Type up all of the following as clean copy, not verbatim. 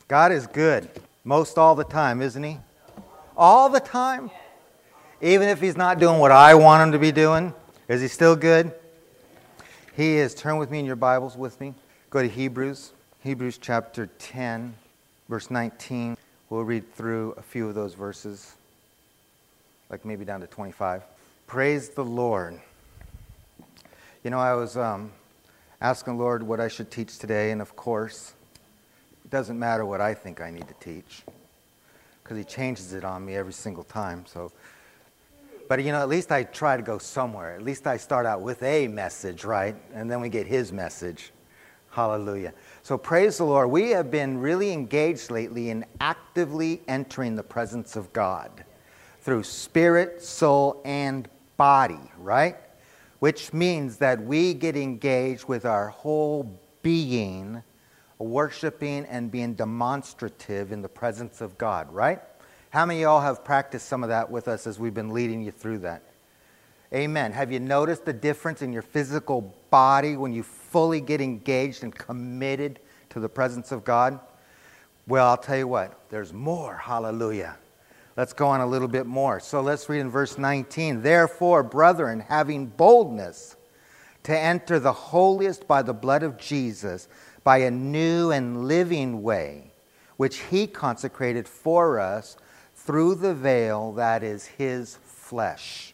God is good most all the time, isn't He? All the time? Even if He's not doing what I want Him to be doing, is He still good? He is. Turn with me in your Bibles with me. Go to Hebrews. Hebrews chapter 10, verse 19. We'll read through a few of those verses, like maybe down to 25. Praise the Lord. You know, I was asking the Lord what I should teach today, and of course, it doesn't matter what I think I need to teach, because He changes it on me every single time. But you know, at least I try to go somewhere. At least I start out with a message, right? And then we get His message. Hallelujah. So praise the Lord. We have been really engaged lately in actively entering the presence of God through spirit, soul, and body, right? Which means that we get engaged with our whole being, worshiping and being demonstrative in the presence of God, right? How many of y'all have practiced some of that with us as we've been leading you through that? Amen. Have you noticed the difference in your physical body when you fully get engaged and committed to the presence of God? Well, I'll tell you what, there's more. Hallelujah. Let's go on a little bit more. So let's read in verse 19. Therefore, brethren, having boldness to enter the holiest by the blood of Jesus, by a new and living way, which He consecrated for us through the veil that is His flesh.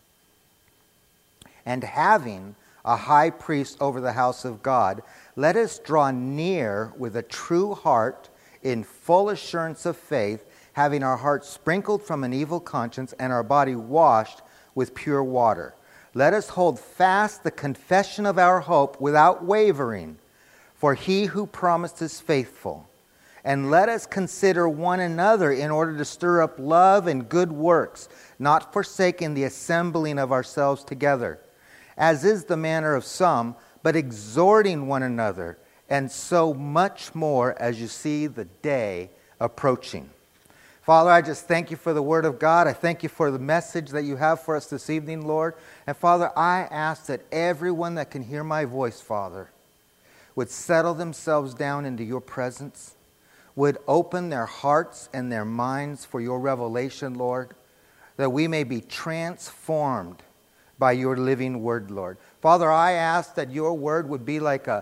And having a high priest over the house of God, let us draw near with a true heart in full assurance of faith, having our hearts sprinkled from an evil conscience and our body washed with pure water. Let us hold fast the confession of our hope without wavering, for He who promised is faithful. And let us consider one another in order to stir up love and good works, not forsaking the assembling of ourselves together, as is the manner of some, but exhorting one another, and so much more as you see the day approaching. Father, I just thank You for the Word of God. I thank You for the message that You have for us this evening, Lord. And Father, I ask that everyone that can hear my voice, Father, would settle themselves down into Your presence, would open their hearts and their minds for Your revelation, Lord, that we may be transformed by Your living Word, Lord. Father, I ask that Your Word would be like a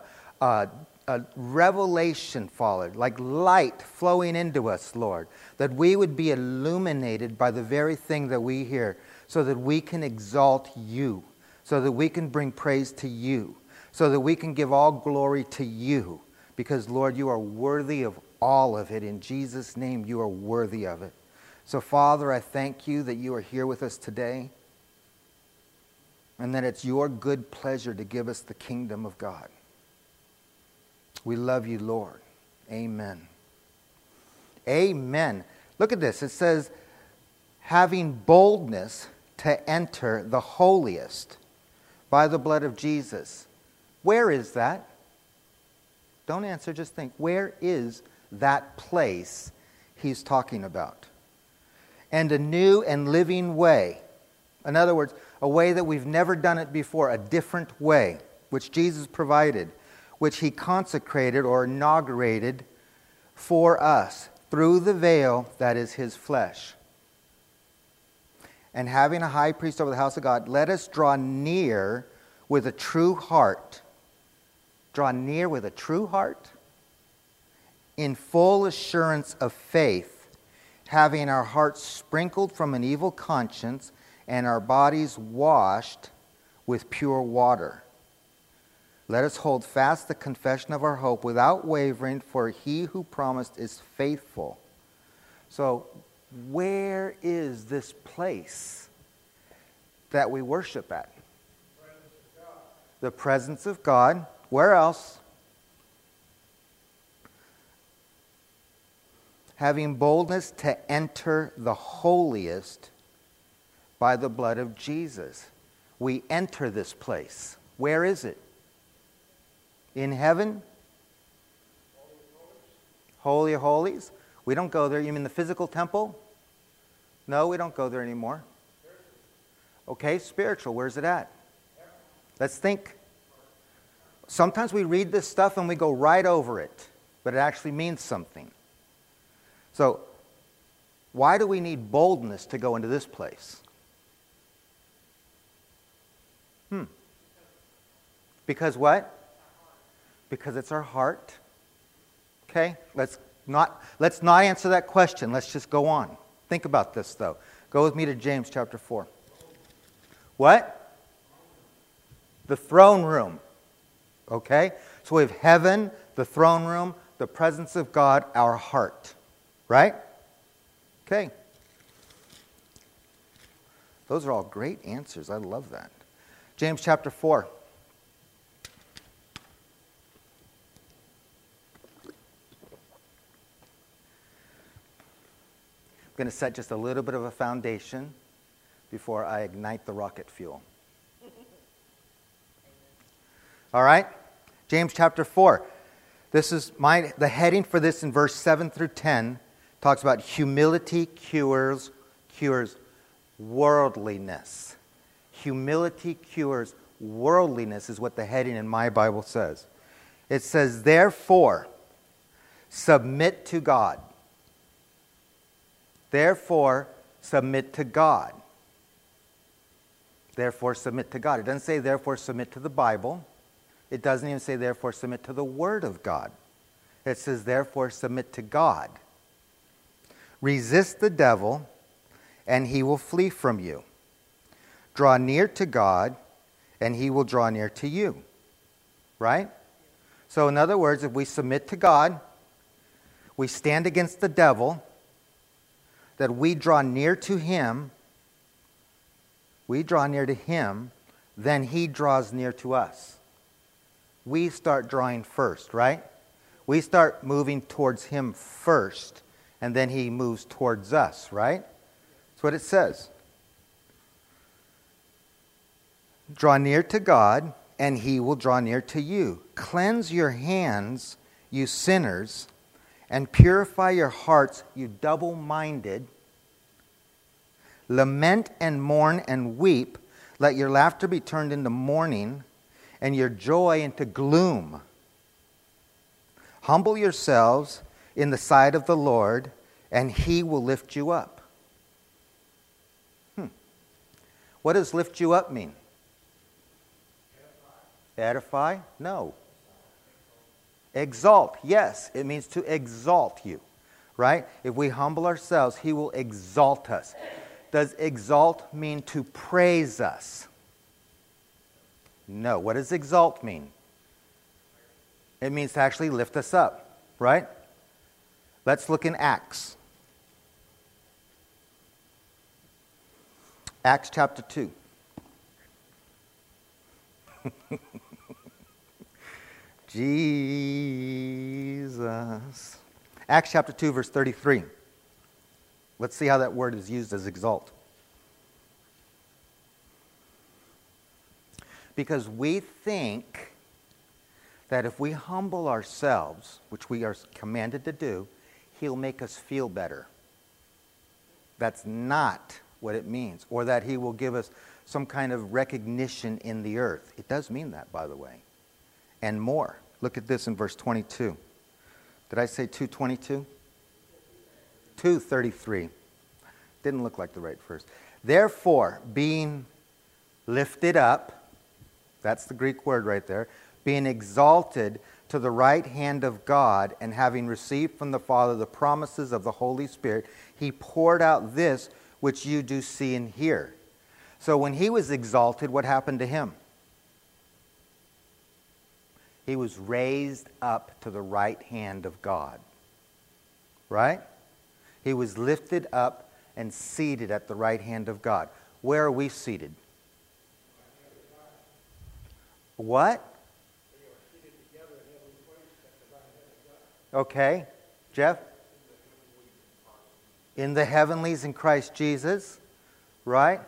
revelation, Father, like light flowing into us, Lord, that we would be illuminated by the very thing that we hear, so that we can exalt You, so that we can bring praise to You, so that we can give all glory to You, because, Lord, You are worthy of all of it. In Jesus' name, You are worthy of it. So, Father, I thank You that You are here with us today, and that it's Your good pleasure to give us the kingdom of God. We love You, Lord. Amen. Amen. Look at this. It says, having boldness to enter the holiest by the blood of Jesus. Where is that? Don't answer, just think. Where is that place he's talking about? And a new and living way. In other words, a way that we've never done it before, a different way, which Jesus provided, which He consecrated or inaugurated for us through the veil that is His flesh. And having a high priest over the house of God, let us draw near with a true heart. Draw near with a true heart in full assurance of faith, having our hearts sprinkled from an evil conscience and our bodies washed with pure water. Let us hold fast the confession of our hope without wavering, for He who promised is faithful. So, where is this place that we worship at? The presence of God. Where else? Having boldness to enter the holiest by the blood of Jesus. We enter this place. Where is it? In heaven? Holy of Holies. We don't go there. You mean the physical temple? No, we don't go there anymore. Okay, spiritual. Where's it at? Let's think. Sometimes we read this stuff and we go right over it, but it actually means something. So, why do we need boldness to go into this place? Because what? Because it's our heart. Okay? Let's not answer that question. Let's just go on. Think about this, though. Go with me to James chapter 4. What? The throne room. Okay? So we have heaven, the throne room, the presence of God, our heart. Right? Okay. Those are all great answers. I love that. James chapter 4. I'm going to set just a little bit of a foundation before I ignite the rocket fuel. All right? James chapter 4. This is the heading for this in verse 7 through 10 talks about humility cures worldliness. Humility cures worldliness is what the heading in my Bible says. It says, therefore, submit to God. Therefore, submit to God. Therefore, submit to God. It doesn't say, therefore, submit to the Bible. It doesn't even say, therefore, submit to the Word of God. It says, therefore, submit to God. Resist the devil, and he will flee from you. Draw near to God, and he will draw near to you. Right? So, in other words, if we submit to God, we stand against the devil, that we draw near to him, then he draws near to us. We start drawing first, right? We start moving towards him first, and then he moves towards us, right? That's what it says. Draw near to God, and he will draw near to you. Cleanse your hands, you sinners, and purify your hearts, you double-minded. Lament and mourn and weep. Let your laughter be turned into mourning, and your joy into gloom. Humble yourselves in the sight of the Lord, and he will lift you up. What does lift you up mean? Edify? No. Exalt? Yes, it means to exalt you. Right? If we humble ourselves, he will exalt us. Does exalt mean to praise us? No. What does exalt mean? It means to actually lift us up. Right? Let's look in Acts. Acts chapter 2. Jesus. Acts chapter 2, verse 33. Let's see how that word is used as exalt. Because we think that if we humble ourselves, which we are commanded to do, he'll make us feel better. That's not what it means. Or that he will give us some kind of recognition in the earth. It does mean that, by the way. And more. Look at this in verse 22. Did I say 2:22? 2:33. Didn't look like the right verse. Therefore, being lifted up, that's the Greek word right there, being exalted to the right hand of God, and having received from the Father the promises of the Holy Spirit, he poured out this which you do see and hear. So when he was exalted, what happened to him? He was raised up to the right hand of God. Right? He was lifted up and seated at the right hand of God. Where are we seated? What? Okay. Jeff? In the heavenlies in Christ Jesus. Right?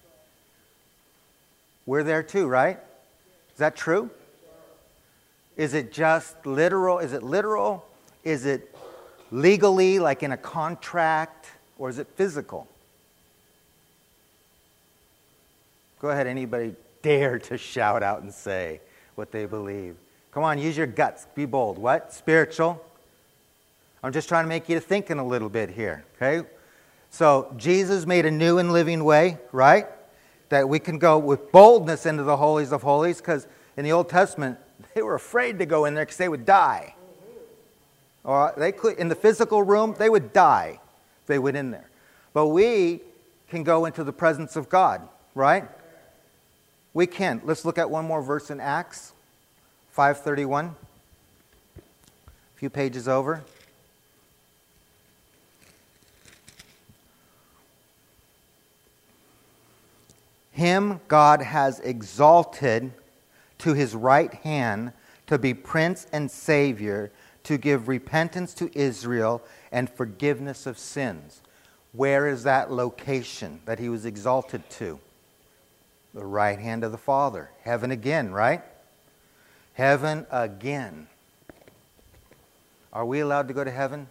We're there too, right? Is that true? Is it just literal? Is it literal? Is it legally, like in a contract? Or is it physical? Go ahead, anybody dare to shout out and say what they believe. Come on, use your guts. Be bold. What? Spiritual? I'm just trying to make you thinking a little bit here, okay? So Jesus made a new and living way, right? That we can go with boldness into the holies of holies, because in the Old Testament, they were afraid to go in there because they would die. Or they could, in the physical room, they would die if they went in there. But we can go into the presence of God, right? We can. Let's look at one more verse in Acts 5:31. A few pages over. Him God has exalted to his right hand to be Prince and Savior, to give repentance to Israel and forgiveness of sins. Where is that location that he was exalted to? The right hand of the Father. Heaven again, right? Heaven again. Are we allowed to go to heaven?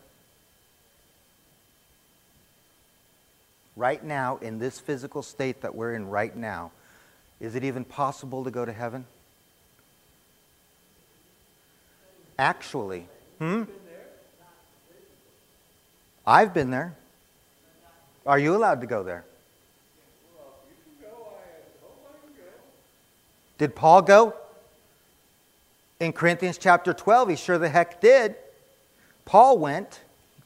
Right now, in this physical state that we're in right now, is it even possible to go to heaven? Actually, I've been there. Are you allowed to go there? Did Paul go? In Corinthians chapter 12, he sure the heck did. Paul went.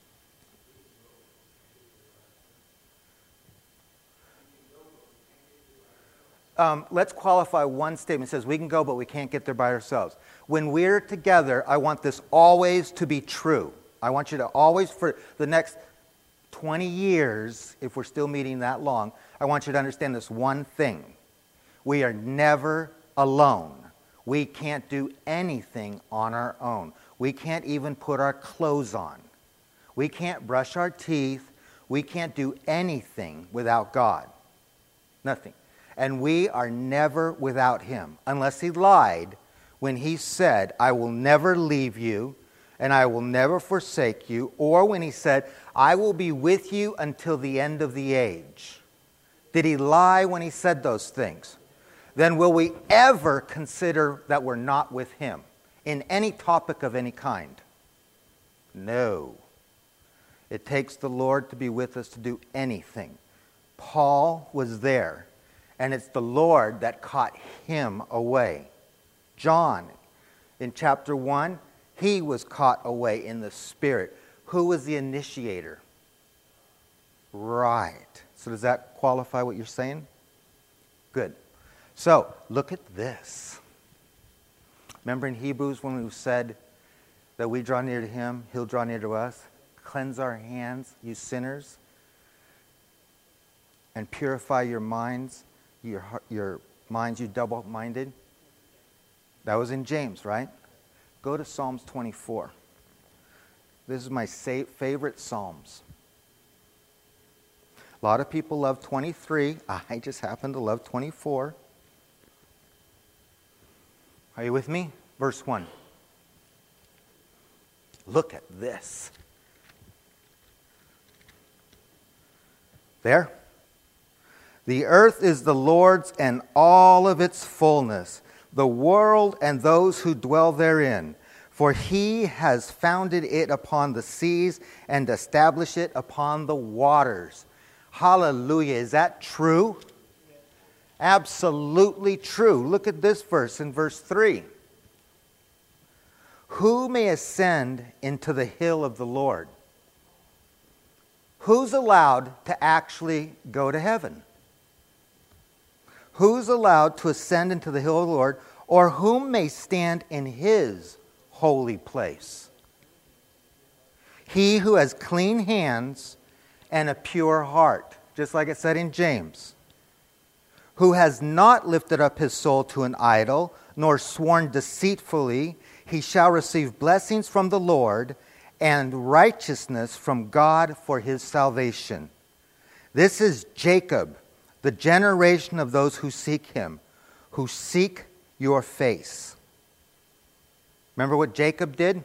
Let's qualify one statement. It says we can go, but we can't get there by ourselves. When we're together, I want this always to be true. I want you to always, for the next 20 years, if we're still meeting that long, I want you to understand this one thing. We are never alone. We can't do anything on our own. We can't even put our clothes on. We can't brush our teeth. We can't do anything without God. Nothing. And we are never without him, unless he lied when he said, I will never leave you and I will never forsake you, or when he said, I will be with you until the end of the age. Did he lie when he said those things? Then will we ever consider that we're not with him in any topic of any kind? No. It takes the Lord to be with us to do anything. Paul was there. And it's the Lord that caught him away. John, in chapter 1, he was caught away in the Spirit. Who was the initiator? Right. So does that qualify what you're saying? Good. So, look at this. Remember in Hebrews when we said that we draw near to him, he'll draw near to us? Cleanse our hands, you sinners, and purify your minds. Your minds, you double-minded. That was in James, right? Go to Psalms 24. This is my favorite Psalms. A lot of people love 23. I just happen to love 24. Are you with me? Verse 1. Look at this. There? The earth is the Lord's and all of its fullness, the world and those who dwell therein. For he has founded it upon the seas and established it upon the waters. Hallelujah. Is that true? Absolutely true. Look at this verse in verse 3. Who may ascend into the hill of the Lord? Who's allowed to actually go to heaven? Who's allowed to ascend into the hill of the Lord, or whom may stand in his holy place? He who has clean hands and a pure heart, just like it said in James, who has not lifted up his soul to an idol, nor sworn deceitfully, he shall receive blessings from the Lord and righteousness from God for his salvation. This is Jacob, the generation of those who seek him, who seek your face. Remember what Jacob did?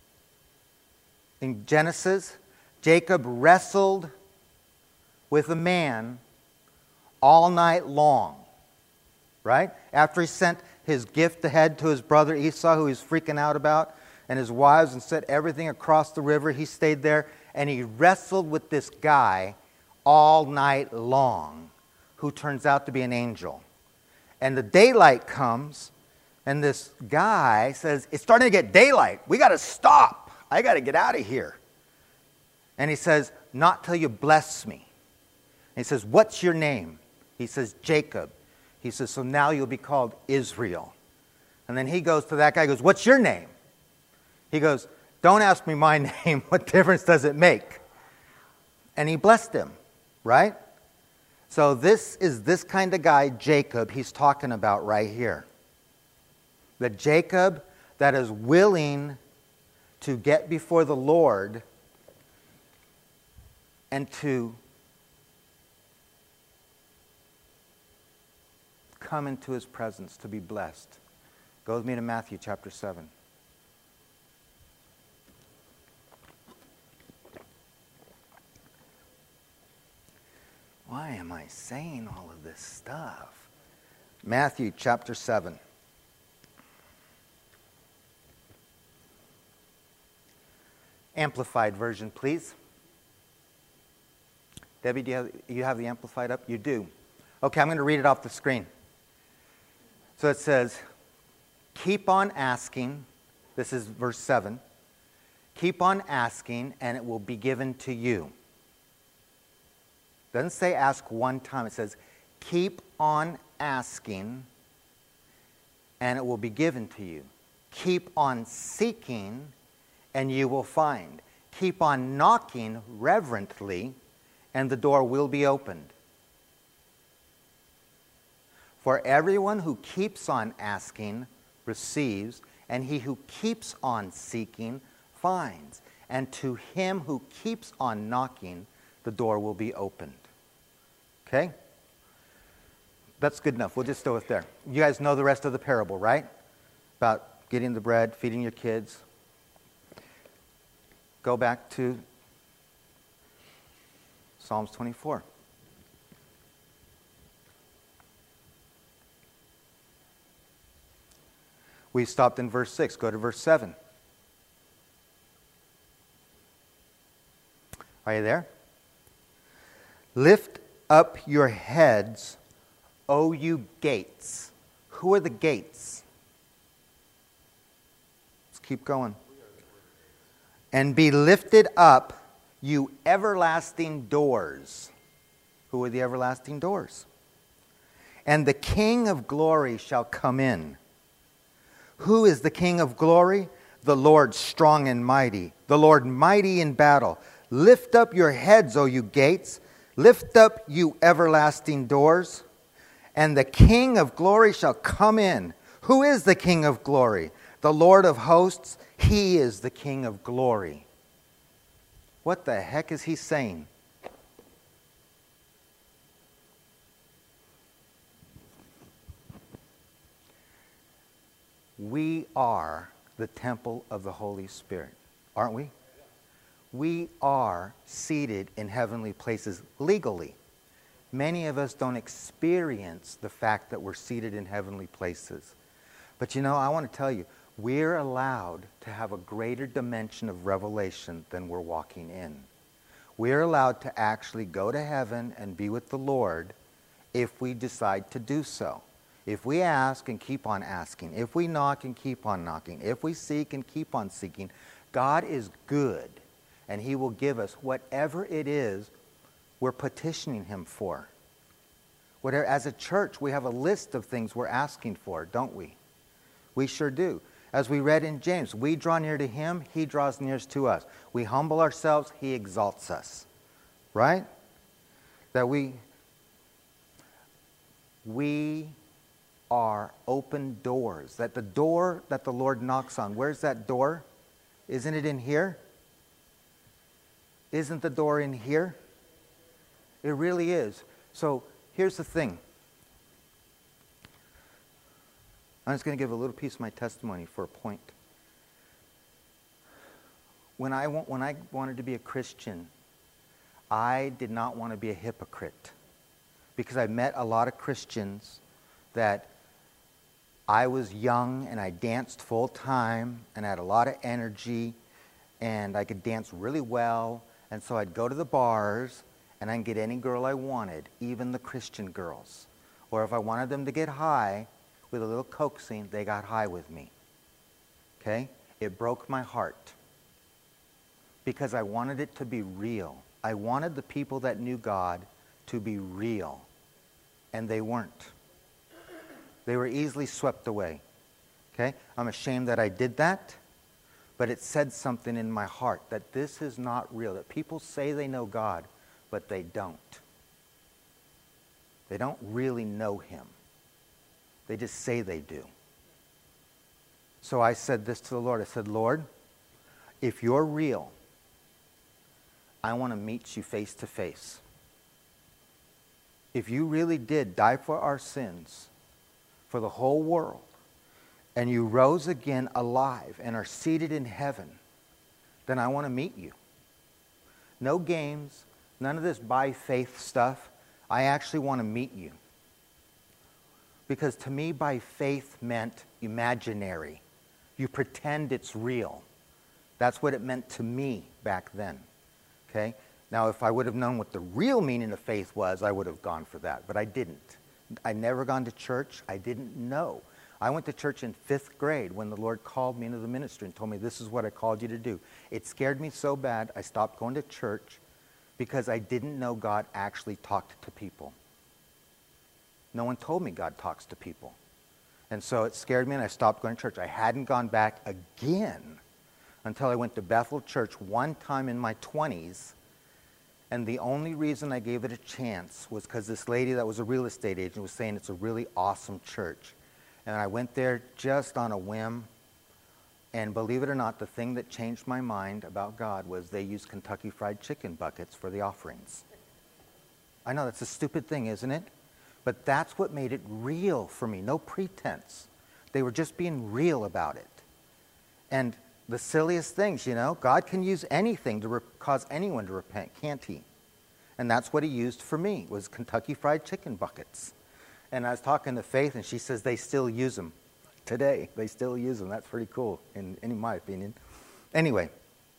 In Genesis, Jacob wrestled with a man all night long, right? After he sent his gift ahead to his brother Esau, who he was freaking out about, and his wives and set everything across the river. He stayed there, and he wrestled with this guy all night long, who turns out to be an angel. And the daylight comes, and this guy says, it's starting to get daylight. We got to stop. I got to get out of here. And he says, not till you bless me. And he says, what's your name? He says, Jacob. He says, so now you'll be called Israel. And then he goes to that guy, goes, what's your name? He goes, don't ask me my name. What difference does it make? And he blessed him, right? So this is this kind of guy, Jacob, he's talking about right here. The Jacob that is willing to get before the Lord and to come into his presence to be blessed. Go with me to Matthew chapter 7. Why am I saying all of this stuff? Matthew chapter 7. Amplified version, please. Debbie, do you have the Amplified up? You do. Okay, I'm going to read it off the screen. So it says, keep on asking. This is verse 7. Keep on asking, and it will be given to you. It doesn't say ask one time. It says, keep on asking, and it will be given to you. Keep on seeking, and you will find. Keep on knocking reverently, and the door will be opened. For everyone who keeps on asking receives, and he who keeps on seeking finds. And to him who keeps on knocking, the door will be opened. Okay? That's good enough. We'll just go with there. You guys know the rest of the parable, right? About getting the bread, feeding your kids. Go back to Psalms 24. We stopped in verse 6. Go to verse 7. Are you there? Lift up your heads, O you gates. Who are the gates? Let's keep going. And be lifted up, you everlasting doors. Who are the everlasting doors? And the King of glory shall come in. Who is the King of glory? The Lord strong and mighty, the Lord mighty in battle. Lift up your heads, O you gates. Lift up, you everlasting doors. And the King of glory shall come in. Who is the King of glory? The Lord of hosts. He is the King of glory. What the heck is he saying? We are the temple of the Holy Spirit, aren't we? We are seated in heavenly places legally. Many of us don't experience the fact that we're seated in heavenly places. But you know, I want to tell you, we're allowed to have a greater dimension of revelation than we're walking in. We're allowed to actually go to heaven and be with the Lord if we decide to do so. If we ask and keep on asking, if we knock and keep on knocking, if we seek and keep on seeking, God is good, and He will give us whatever it is we're petitioning Him for. Whatever, as a church, we have a list of things we're asking for, don't we? We sure do. As we read in James, we draw near to Him, He draws near to us. We humble ourselves, He exalts us. Right? That we are open doors. That the door that the Lord knocks on, where's that door? Isn't it in here? Isn't the door in here? It really is. So here's the thing. I'm just going to give a little piece of my testimony for a point. When I wanted to be a Christian, I did not want to be a hypocrite, because I met a lot of Christians that I was young and I danced full time and I had a lot of energy and I could dance really well. And so I'd go to the bars and I'd get any girl I wanted, even the Christian girls. Or if I wanted them to get high with a little coaxing, they got high with me. Okay? It broke my heart because I wanted it to be real. I wanted the people that knew God to be real, and they weren't. They were easily swept away. Okay? I'm ashamed that I did that, but it said something in my heart that this is not real, that people say they know God, but they don't. They don't really know him. They just say they do. So I said this to the Lord. I said, Lord, if you're real, I want to meet you face to face. If you really did die for our sins, for the whole world, and you rose again alive and are seated in heaven, then I want to meet you. No games, none of this by faith stuff. I actually want to meet you. Because to me, by faith meant imaginary. You pretend it's real. That's what it meant to me back then. Okay? Now, if I would have known what the real meaning of faith was, I would have gone for that. But I didn't. I'd never gone to church. I didn't know. I went to church in 5th grade when the Lord called me into the ministry and told me, this is what I called you to do. It scared me so bad, I stopped going to church because I didn't know God actually talked to people. No one told me God talks to people. And so it scared me and I stopped going to church. I hadn't gone back again until I went to Bethel Church one time in my 20s. And the only reason I gave it a chance was because this lady that was a real estate agent was saying it's a really awesome church. And I went there just on a whim. And believe it or not, the thing that changed my mind about God was they used Kentucky Fried Chicken buckets for the offerings. I know that's a stupid thing, isn't it? But that's what made it real for me. No pretense. They were just being real about it. And the silliest things, you know, God can use anything to cause anyone to repent, can't he? And that's what he used for me, was Kentucky Fried Chicken buckets. And I was talking to Faith, and she says they still use them today. They still use them. That's pretty cool, in my opinion. Anyway,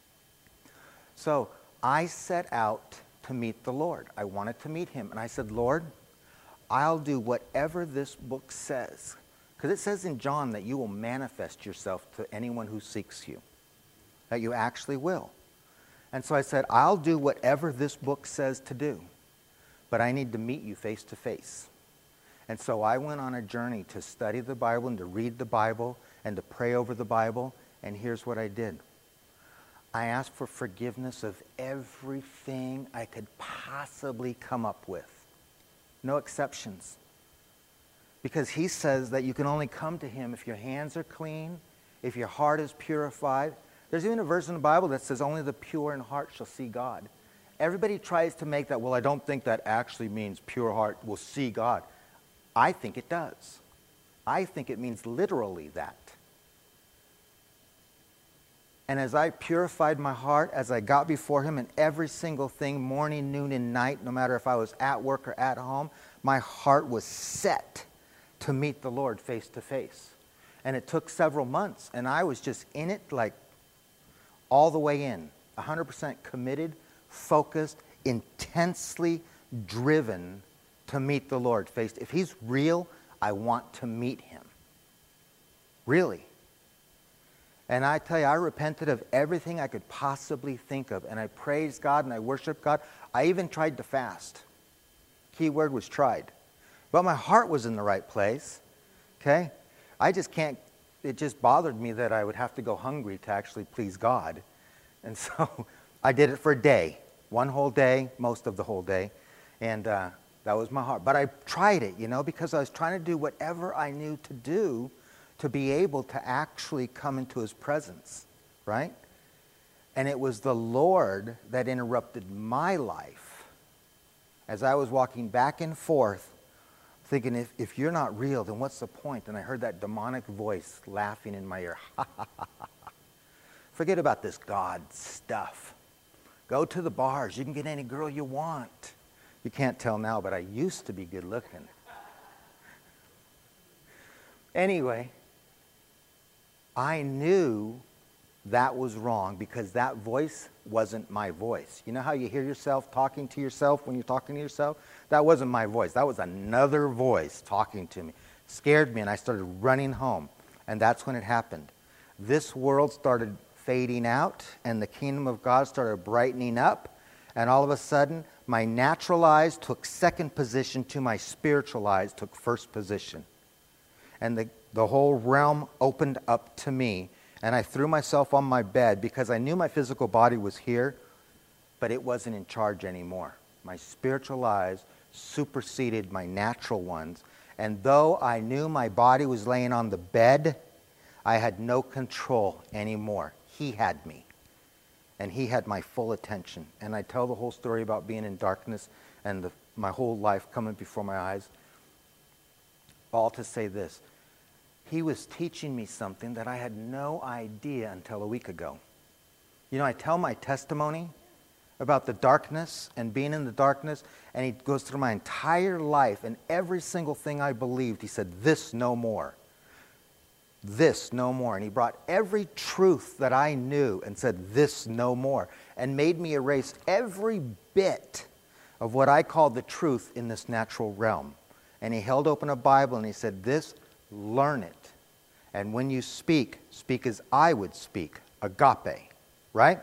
so I set out to meet the Lord. I wanted to meet him. And I said, Lord, I'll do whatever this book says. Because it says in John that you will manifest yourself to anyone who seeks you. That you actually will. And so I said, I'll do whatever this book says to do. But I need to meet you face to face. And so I went on a journey to study the Bible and to read the Bible and to pray over the Bible. And here's what I did. I asked for forgiveness of everything I could possibly come up with. No exceptions. Because he says that you can only come to him if your hands are clean, if your heart is purified. There's even a verse in the Bible that says only the pure in heart shall see God. Everybody tries to make that, well, I don't think that actually means pure heart will see God. I think it does. I think it means literally that. And as I purified my heart, as I got before him in every single thing, morning, noon, and night, no matter if I was at work or at home, my heart was set to meet the Lord face to face. And it took several months, and I was just in it like all the way in, 100% committed, focused, intensely driven to meet the Lord face. If he's real, I want to meet him. Really. And I tell you, I repented of everything I could possibly think of. And I praised God and I worshiped God. I even tried to fast. Key word was tried. But my heart was in the right place. Okay? I just can't, it just bothered me that I would have to go hungry to actually please God. And so I did it for a day. One whole day, most of the whole day. And that was my heart. But I tried it, you know, because I was trying to do whatever I knew to do to be able to actually come into his presence, right? And it was the Lord that interrupted my life as I was walking back and forth thinking, if you're not real, then what's the point? And I heard that demonic voice laughing in my ear. Forget about this God stuff. Go to the bars. You can get any girl you want. You can't tell now, but I used to be good looking. Anyway, I knew that was wrong because that voice wasn't my voice. You know how you hear yourself talking to yourself when you're talking to yourself? That wasn't my voice. That was another voice talking to me. Scared me, and I started running home. And that's when it happened. This world started fading out, and the kingdom of God started brightening up. And all of a sudden, my natural eyes took second position to my spiritual eyes took first position. And the whole realm opened up to me. And I threw myself on my bed because I knew my physical body was here, but it wasn't in charge anymore. My spiritual eyes superseded my natural ones. And though I knew my body was laying on the bed, I had no control anymore. He had me. And he had my full attention. And I tell the whole story about being in darkness and my whole life coming before my eyes, all to say this. He was teaching me something that I had no idea until a week ago. You know, I tell my testimony about the darkness and being in the darkness, and he goes through my entire life, and every single thing I believed, he said, this no more. This no more. And he brought every truth that I knew and said, this no more, and made me erase every bit of what I called the truth in this natural realm. And he held open a Bible and he said, this, learn it. And when you speak, speak as I would speak, agape, right?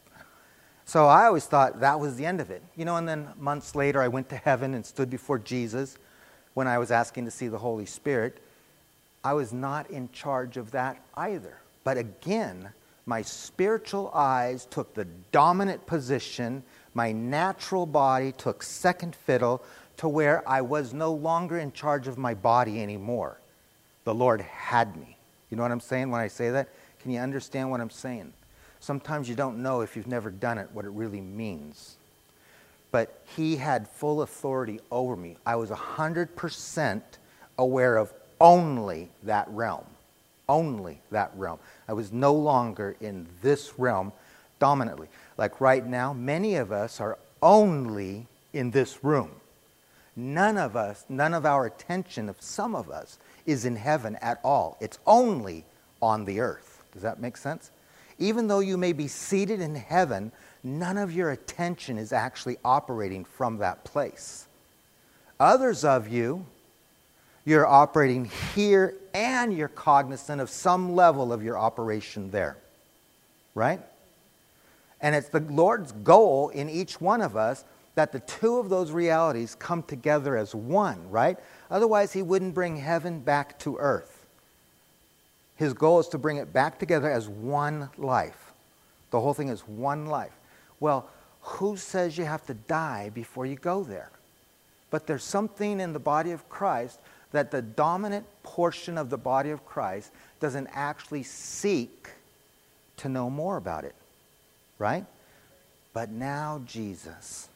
So I always thought that was the end of it. You know, and then months later I went to heaven and stood before Jesus when I was asking to see the Holy Spirit. I was not in charge of that either. But again, my spiritual eyes took the dominant position. My natural body took second fiddle to where I was no longer in charge of my body anymore. The Lord had me. You know what I'm saying when I say that? Can you understand what I'm saying? Sometimes you don't know if you've never done it what it really means. But he had full authority over me. I was 100% aware of only that realm. Only that realm. I was no longer in this realm dominantly. Like right now, many of us are only in this room. None of our attention of some of us is in heaven at all. It's only on the earth. Does that make sense? Even though you may be seated in heaven, none of your attention is actually operating from that place. Others of you, you're operating here and you're cognizant of some level of your operation there. Right? And it's the Lord's goal in each one of us that the two of those realities come together as one, right? Otherwise, he wouldn't bring heaven back to earth. His goal is to bring it back together as one life. The whole thing is one life. Well, who says you have to die before you go there? But there's something in the body of Christ that the dominant portion of the body of Christ doesn't actually seek to know more about it, right? But now Jesus,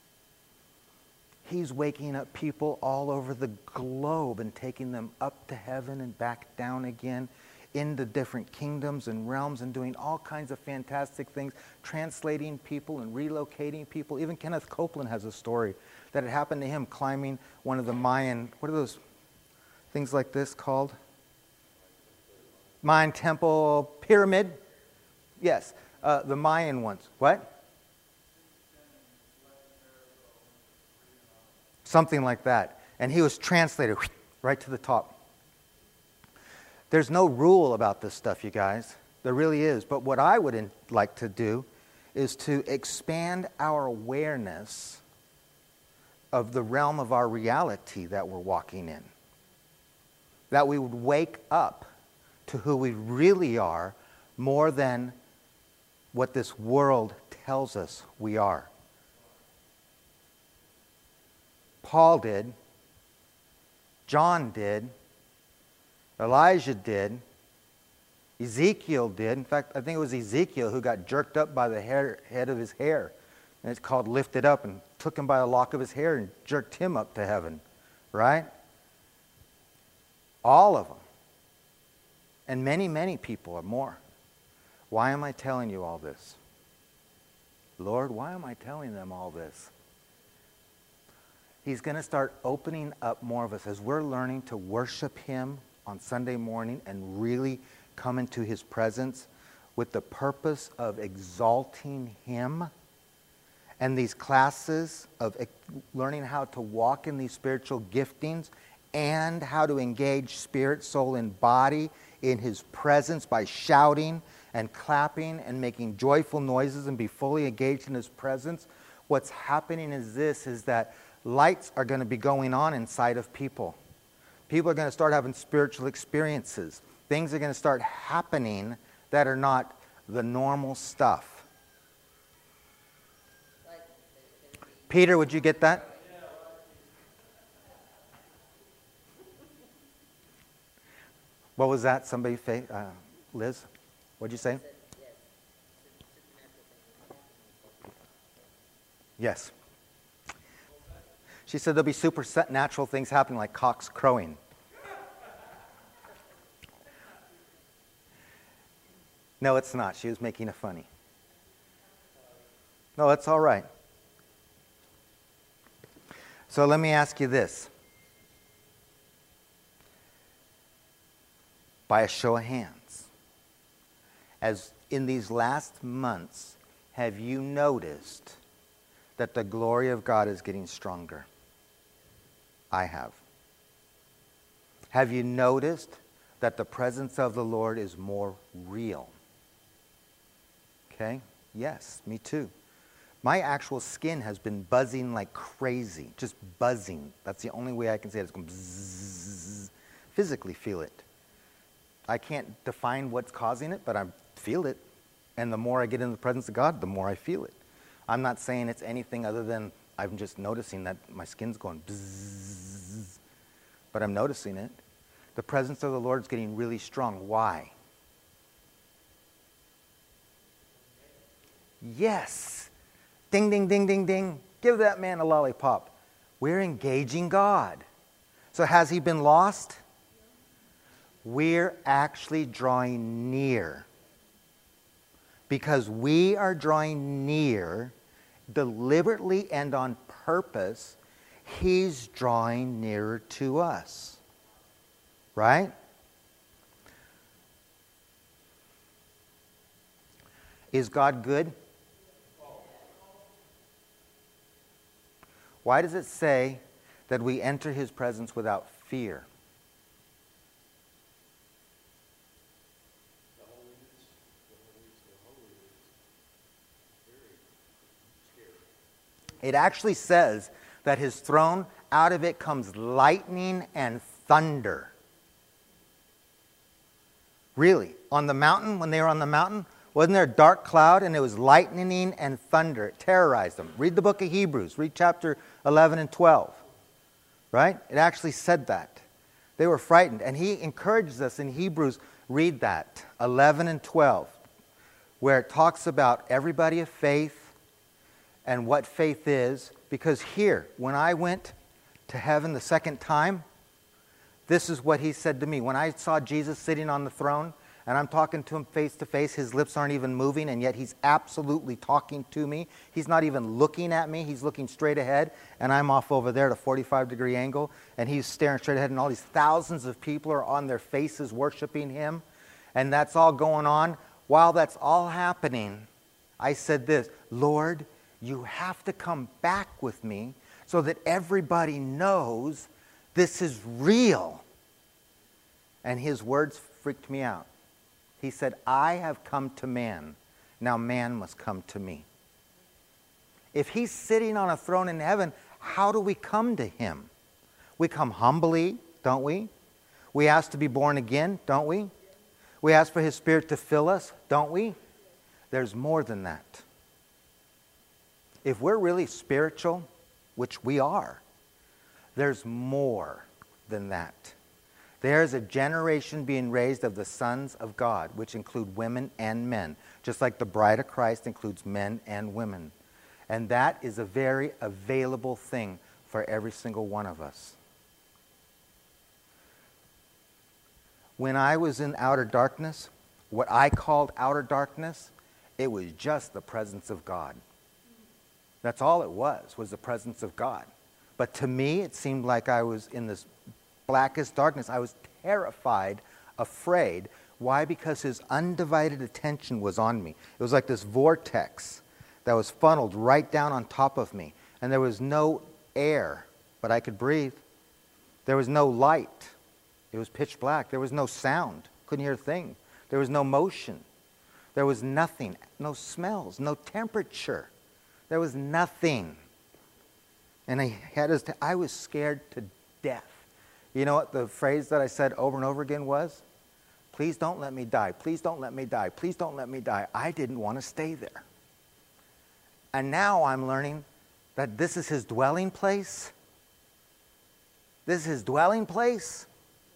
he's waking up people all over the globe and taking them up to heaven and back down again into different kingdoms and realms and doing all kinds of fantastic things, translating people and relocating people. Even Kenneth Copeland has a story that had happened to him climbing one of the Mayan, what are those things like this called? Mayan temple pyramid? Yes, the Mayan ones. What? Something like that. And he was translated right to the top. There's no rule about this stuff, you guys. There really is. But what I would like to do is to expand our awareness of the realm of our reality that we're walking in. That we would wake up to who we really are more than what this world tells us we are. Paul did. John did. Elijah did. Ezekiel did. In fact, I think it was Ezekiel who got jerked up by the head of his hair. And it's called lifted up, and took him by the lock of his hair and jerked him up to heaven. Right? All of them. And many, many people or more. Why am I telling you all this? Lord, why am I telling them all this? He's going to start opening up more of us as we're learning to worship him on Sunday morning and really come into his presence with the purpose of exalting him. And these classes of learning how to walk in these spiritual giftings and how to engage spirit, soul, and body in his presence by shouting and clapping and making joyful noises and be fully engaged in his presence. What's happening is that lights are going to be going on inside of people. People are going to start having spiritual experiences. Things are going to start happening that are not the normal stuff. Peter, would you get that? What was that? Somebody, Liz? What'd you say? Yes. She said there'll be supernatural things happening like cocks crowing. No, it's not. She was making it funny. No, it's all right. So let me ask you this. By a show of hands, as in these last months, have you noticed that the glory of God is getting stronger? I have. Have you noticed that the presence of the Lord is more real? Okay? Yes, me too. My actual skin has been buzzing like crazy, just buzzing. That's the only way I can say it. It's going bzzz. Physically feel it. I can't define what's causing it, but I feel it. And the more I get in the presence of God, the more I feel it. I'm not saying it's anything other than I'm just noticing that my skin's going bzzz. But I'm noticing it. The presence of the Lord is getting really strong. Why? Yes. Ding, ding, ding, ding, ding. Give that man a lollipop. We're engaging God. So has he been lost? We're actually drawing near. Because we are drawing near deliberately and on purpose, he's drawing nearer to us. Right? Is God good? Why does it say that we enter his presence without fear? It actually says that his throne, out of it comes lightning and thunder. Really? On the mountain, when they were on the mountain, wasn't there a dark cloud and it was lightning and thunder? It terrorized them. Read the book of Hebrews. Read chapter 11 and 12. Right? It actually said that. They were frightened. And he encourages us in Hebrews, read that, 11 and 12, where it talks about everybody of faith and what faith is. Because here, when I went to heaven the second time, this is what he said to me. When I saw Jesus sitting on the throne, and I'm talking to him face to face, his lips aren't even moving, and yet he's absolutely talking to me. He's not even looking at me. He's looking straight ahead, and I'm off over there at a 45-degree angle, and he's staring straight ahead, and all these thousands of people are on their faces worshiping him, and that's all going on. While that's all happening, I said this, Lord, you have to come back with me so that everybody knows this is real. And his words freaked me out. He said, I have come to man. Now man must come to me. If he's sitting on a throne in heaven, how do we come to him? We come humbly, don't we? We ask to be born again, don't we? We ask for his Spirit to fill us, don't we? There's more than that. If we're really spiritual, which we are, there's more than that. There's a generation being raised of the sons of God, which include women and men, just like the bride of Christ includes men and women. And that is a very available thing for every single one of us. When I was in outer darkness, what I called outer darkness, it was just the presence of God. That's all it was the presence of God. But to me, it seemed like I was in this blackest darkness. I was terrified, afraid. Why? Because his undivided attention was on me. It was like this vortex that was funneled right down on top of me. And there was no air, but I could breathe. There was no light. It was pitch black. There was no sound. Couldn't hear a thing. There was no motion. There was nothing. No smells. No temperature. There was nothing. And I was scared to death. You know what the phrase that I said over and over again was? Please don't let me die. Please don't let me die. Please don't let me die. I didn't want to stay there. And now I'm learning that this is his dwelling place. This is his dwelling place.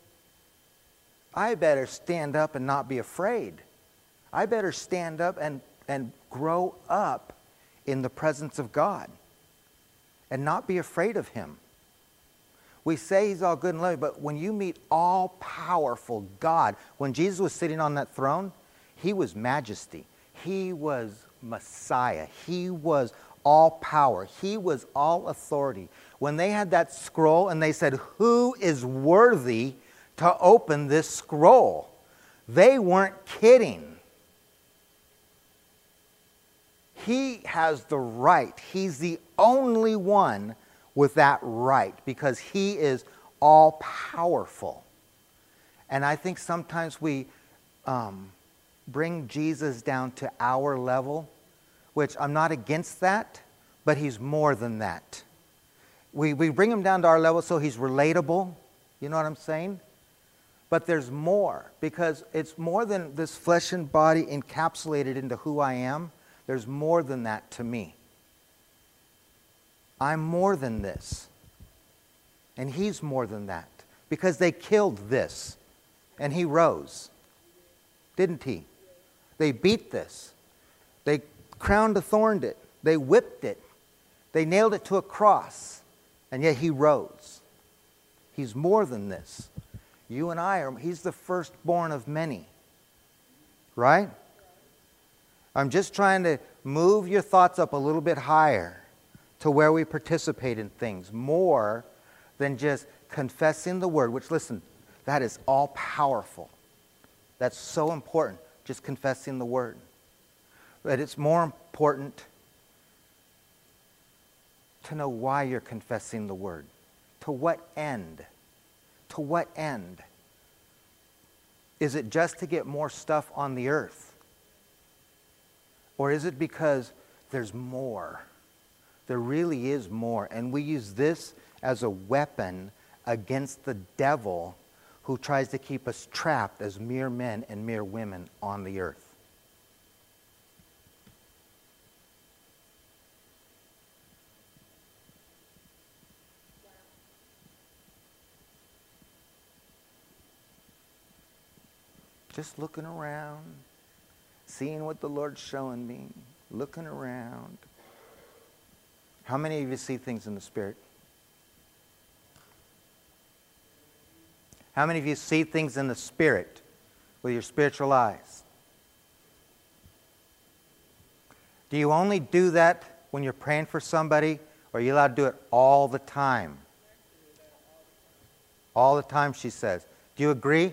I better stand up and not be afraid. I better stand up and grow up in the presence of God and not be afraid of him. We say he's all good and loving, but when you meet all-powerful God, when Jesus was sitting on that throne, he was majesty. He was Messiah. He was all power. He was all authority. When they had that scroll and they said, who is worthy to open this scroll? They weren't kidding. He has the right. He's the only one with that right because he is all powerful. And I think sometimes we bring Jesus down to our level, which I'm not against that, but he's more than that. We bring him down to our level so he's relatable. You know what I'm saying? But there's more, because it's more than this flesh and body encapsulated into who I am. There's more than that to me. I'm more than this. And he's more than that. Because they killed this. And he rose. Didn't he? They beat this. They crowned a thorned it. They whipped it. They nailed it to a cross. And yet he rose. He's more than this. You and I he's the firstborn of many. Right? I'm just trying to move your thoughts up a little bit higher to where we participate in things more than just confessing the word, which, listen, that is all powerful. That's so important, just confessing the word. But it's more important to know why you're confessing the word. To what end? To what end? Is it just to get more stuff on the earth? Or is it because there's more? There really is more. And we use this as a weapon against the devil who tries to keep us trapped as mere men and mere women on the earth. Just looking around, seeing what the Lord's showing me, looking around. How many of you see things in the Spirit? How many of you see things in the Spirit with your spiritual eyes? Do you only do that when you're praying for somebody, or are you allowed to do it all the time? All the time, she says. Do you agree?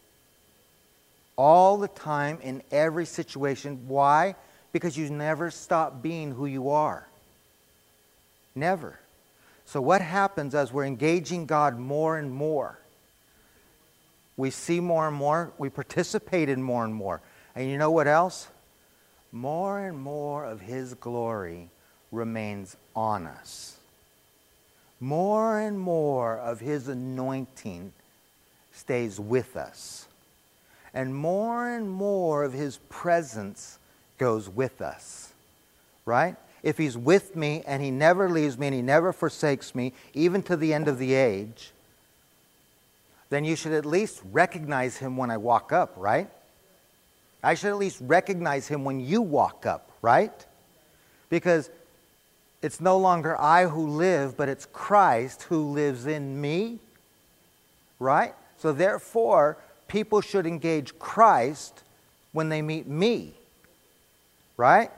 All the time, in every situation. Why? Because you never stop being who you are. Never. So what happens as we're engaging God more and more? We see more and more. We participate in more and more. And you know what else? More and more of his glory remains on us. More and more of his anointing stays with us. And more of his presence goes with us. Right? If he's with me and he never leaves me and he never forsakes me, even to the end of the age, then you should at least recognize him when I walk up, right? I should at least recognize him when you walk up, right? Because it's no longer I who live, but it's Christ who lives in me, right? So therefore, people should engage Christ when they meet me, right?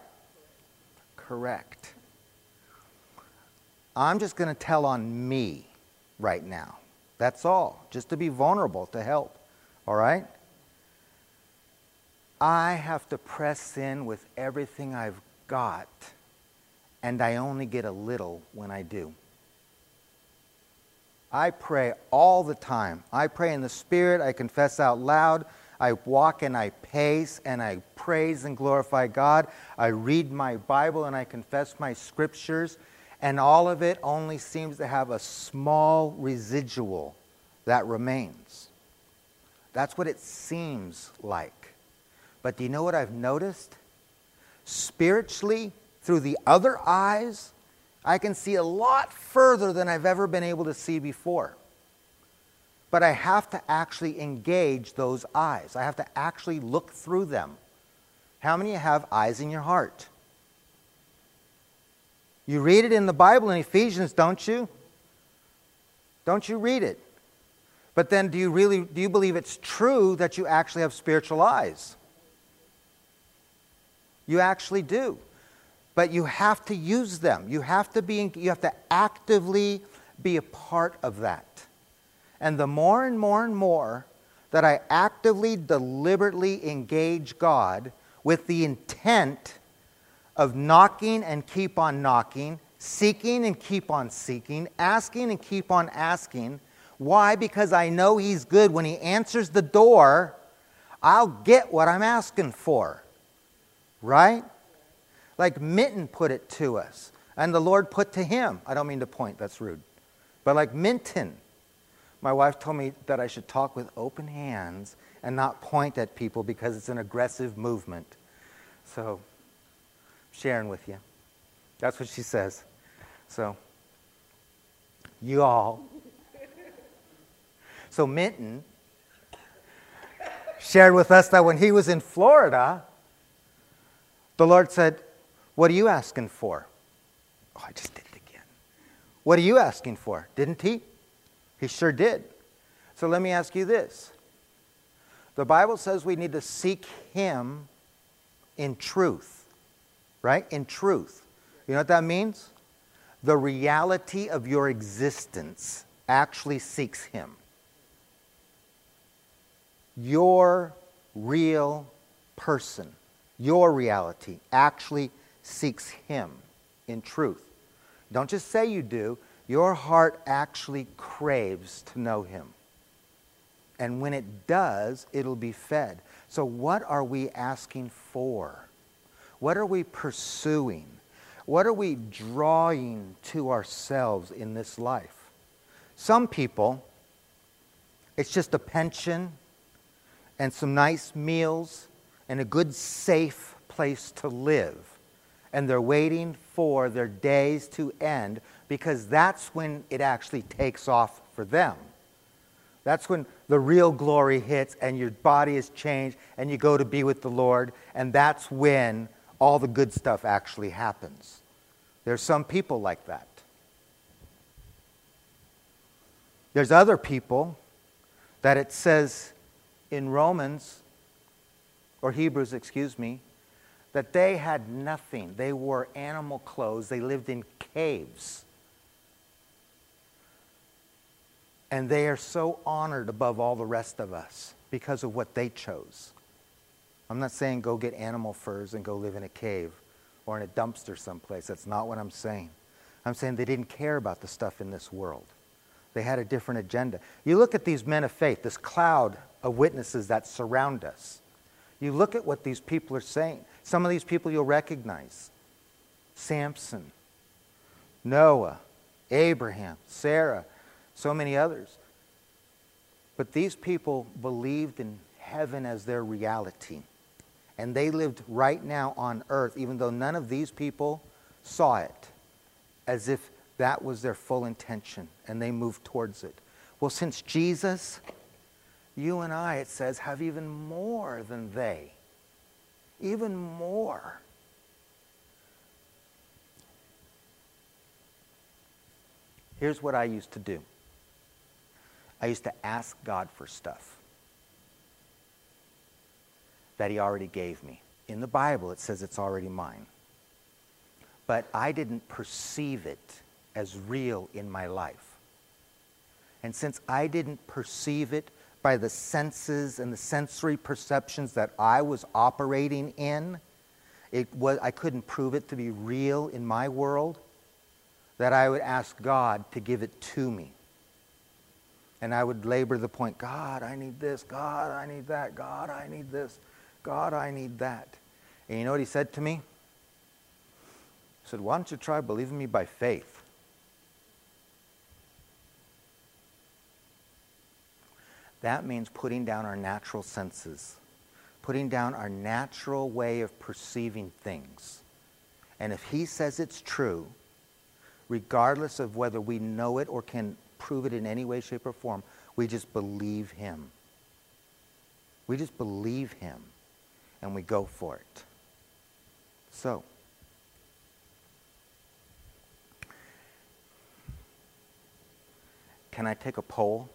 Correct. I'm just going to tell on me right now. That's all. Just to be vulnerable, to help. All right? I have to press in with everything I've got, and I only get a little when I do. I pray all the time. I pray in the Spirit. I confess out loud. I walk and I pace and I praise and glorify God. I read my Bible and I confess my scriptures. And all of it only seems to have a small residual that remains. That's what it seems like. But do you know what I've noticed? Spiritually, through the other eyes, I can see a lot further than I've ever been able to see before. But I have to actually engage those eyes. I have to actually look through them. How many have eyes in your heart? You read it in the Bible in Ephesians, don't you? Don't you read it? But then do you believe it's true that you actually have spiritual eyes? You actually do. But you have to use them. You have to actively be a part of that. And the more and more and more that I actively, deliberately engage God with the intent of knocking and keep on knocking, seeking and keep on seeking, asking and keep on asking. Why? Because I know He's good. When He answers the door, I'll get what I'm asking for. Right? Like Minton put it to us, and the Lord put to him. I don't mean to point, that's rude. But like Minton, my wife told me that I should talk with open hands and not point at people because it's an aggressive movement. So, sharing with you. That's what she says. So, you all. So Minton shared with us that when he was in Florida, the Lord said, "What are you asking for?" Oh, I just did it again. What are you asking for? Didn't He? He sure did. So let me ask you this. The Bible says we need to seek Him in truth. Right? In truth. You know what that means? The reality of your existence actually seeks Him. Your real person, your reality actually seeks Him in truth. Don't just say you do. Your heart actually craves to know Him. And when it does, it'll be fed. So what are we asking for? What are we pursuing? What are we drawing to ourselves in this life? Some people, it's just a pension and some nice meals and a good, safe place to live. And they're waiting for their days to end because that's when it actually takes off for them. That's when the real glory hits and your body is changed and you go to be with the Lord, and that's when all the good stuff actually happens. There's some people like that. There's other people that it says in Romans, or Hebrews, that they had nothing. They wore animal clothes. They lived in caves. And they are so honored above all the rest of us because of what they chose. I'm not saying go get animal furs and go live in a cave or in a dumpster someplace. That's not what I'm saying. I'm saying they didn't care about the stuff in this world. They had a different agenda. You look at these men of faith, this cloud of witnesses that surround us. You look at what these people are saying. Some of these people you'll recognize. Samson, Noah, Abraham, Sarah, so many others. But these people believed in heaven as their reality. And they lived right now on earth, even though none of these people saw it, as if that was their full intention, and they moved towards it. Well, since Jesus, you and I, it says, have even more than they. Even more. Here's what I used to do. I used to ask God for stuff that He already gave me. In the Bible, it says it's already mine. But I didn't perceive it as real in my life. And since I didn't perceive it by the senses and the sensory perceptions that I was operating in, I couldn't prove it to be real in my world, that I would ask God to give it to me. And I would labor the point, God, I need this. God, I need that. God, I need this. God, I need that. And you know what he said to me? He said, why don't you try believing me by faith? That means putting down our natural senses, putting down our natural way of perceiving things. And if he says it's true, regardless of whether we know it or can prove it in any way, shape, or form, we just believe him. We just believe him, and we go for it. So, can I take a poll?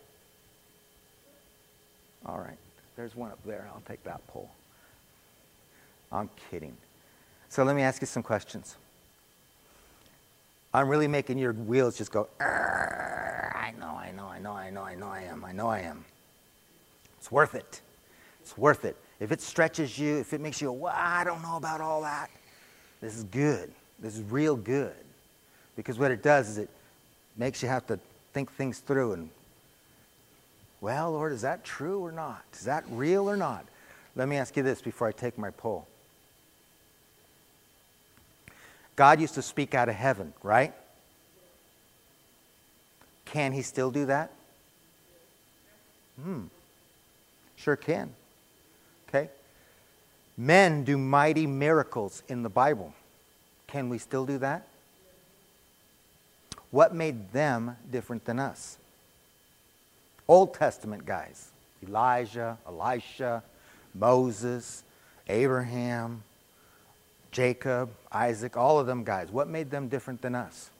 All right, there's one up there. I'll take that poll. I'm kidding. So let me ask you some questions. I'm really making your wheels just go, I know I am. It's worth it. It's worth it. If it stretches you, if it makes you go, well, I don't know about all that, this is good. This is real good. Because what it does is it makes you have to think things through and, well, Lord, is that true or not? Is that real or not? Let me ask you this before I take my poll. God used to speak out of heaven, right? Can he still do that? Sure can. Okay. Men do mighty miracles in the Bible. Can we still do that? What made them different than us? Old Testament guys. Elijah, Elisha, Moses, Abraham, Jacob, Isaac, all of them guys. What made them different than us?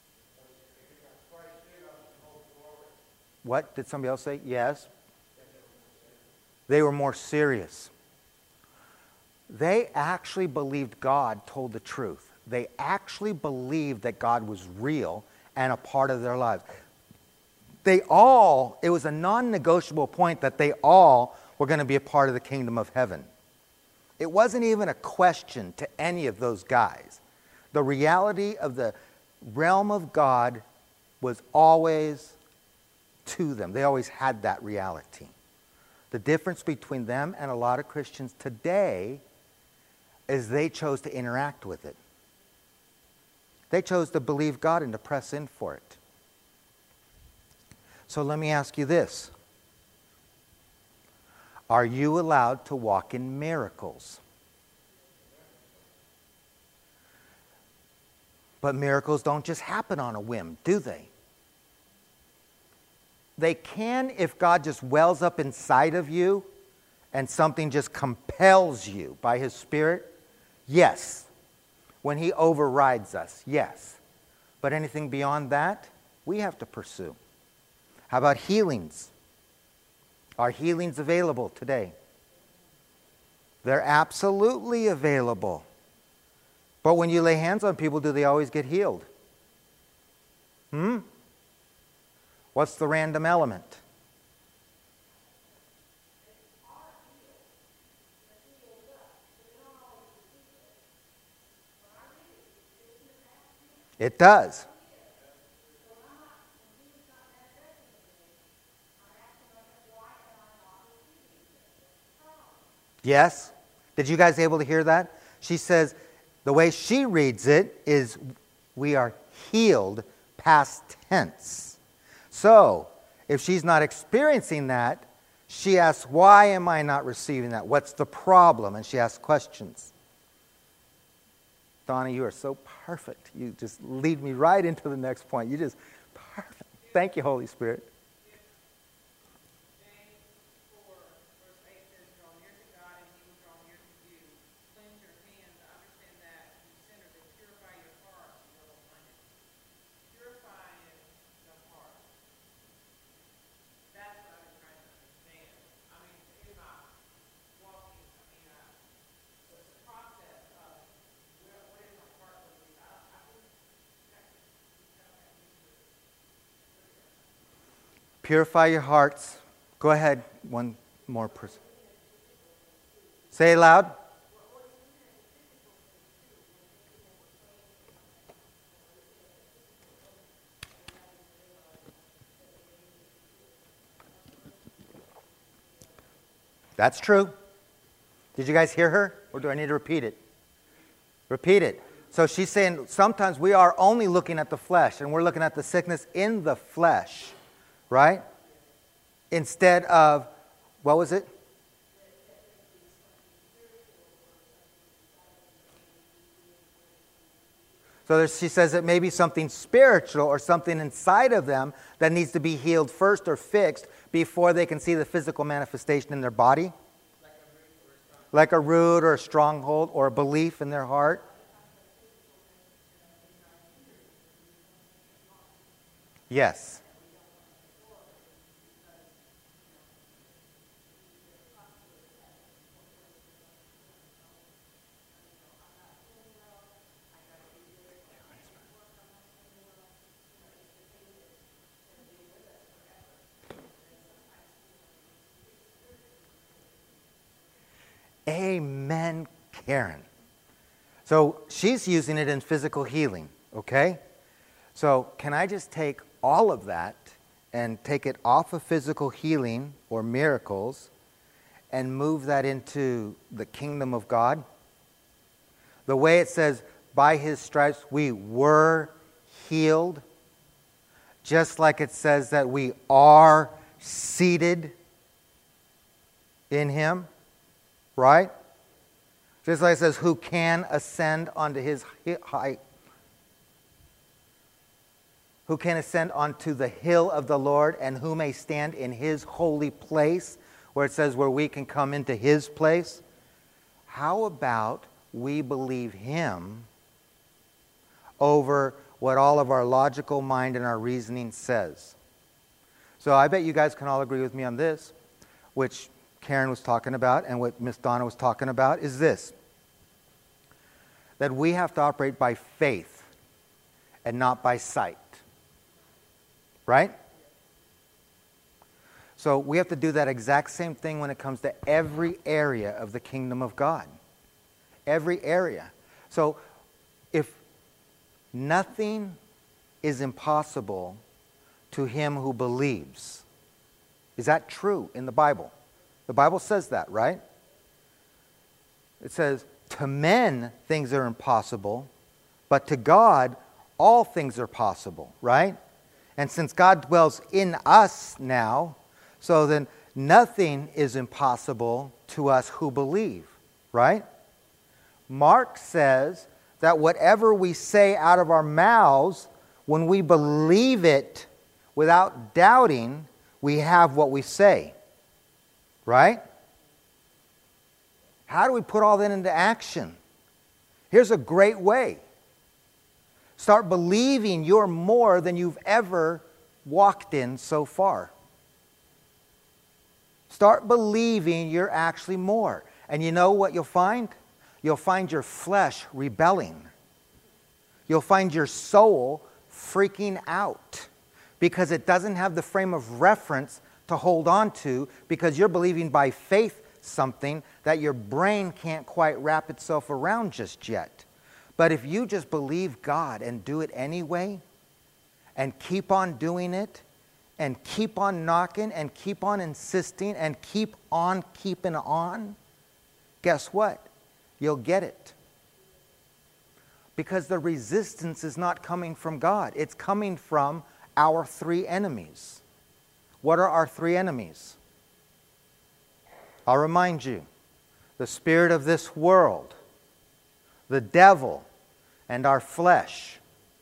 What? Did somebody else say? Yes. They were more serious. They actually believed God told the truth. They actually believed that God was real and a part of their lives. It was a non-negotiable point that they all were going to be a part of the kingdom of heaven. It wasn't even a question to any of those guys. The reality of the realm of God was always to them. They always had that reality. The difference between them and a lot of Christians today is they chose to interact with it. They chose to believe God and to press in for it. So let me ask you this. Are you allowed to walk in miracles? But miracles don't just happen on a whim, do they? They can if God just wells up inside of you and something just compels you by his Spirit. Yes. When he overrides us, yes. But anything beyond that, we have to pursue. How about healings? Are healings available today? They're absolutely available. But when you lay hands on people, do they always get healed? What's the random element? It does. Yes? Did you guys able to hear that? She says, the way she reads it is, we are healed past tense. So, if she's not experiencing that, she asks, why am I not receiving that? What's the problem? And she asks questions. Donna, you are so perfect. You just lead me right into the next point. You just, perfect. Thank you, Holy Spirit. Purify your hearts. Go ahead, one more person. Say it loud. That's true. Did you guys hear her? Or do I need to repeat it? Repeat it. So she's saying sometimes we are only looking at the flesh, and we're looking at the sickness in the flesh, right? Instead of, what was it? So she says it may be something spiritual or something inside of them that needs to be healed first or fixed before they can see the physical manifestation in their body. Like a root or a stronghold or a belief in their heart. Yes. Amen, Karen. So she's using it in physical healing, okay? So can I just take all of that and take it off of physical healing or miracles and move that into the kingdom of God? The way it says, by his stripes we were healed, just like it says that we are seated in him. Right? Just like it says, who can ascend onto his height? Who can ascend onto the hill of the Lord, and who may stand in his holy place, where it says where we can come into his place? How about we believe him over what all of our logical mind and our reasoning says? So I bet you guys can all agree with me on this, which Karen was talking about and what Miss Donna was talking about is this: that we have to operate by faith and not by sight. Right? So we have to do that exact same thing when it comes to every area of the kingdom of God. Every area. So if nothing is impossible to him who believes, is that true in the Bible? The Bible says that, right? It says, to men things are impossible, but to God all things are possible, right? And since God dwells in us now, so then nothing is impossible to us who believe, right? Mark says that whatever we say out of our mouths, when we believe it without doubting, we have what we say. Right? How do we put all that into action? Here's a great way. Start believing you're more than you've ever walked in so far. Start believing you're actually more. And you know what you'll find? You'll find your flesh rebelling. You'll find your soul freaking out because it doesn't have the frame of reference to hold on to, because you're believing by faith something that your brain can't quite wrap itself around just yet. But if you just believe God and do it anyway, and keep on doing it, and keep on knocking, and keep on insisting, and keep on keeping on, guess what? You'll get it. Because the resistance is not coming from God. It's coming from our three enemies. What are our three enemies? I'll remind you. The spirit of this world, the devil, and our flesh.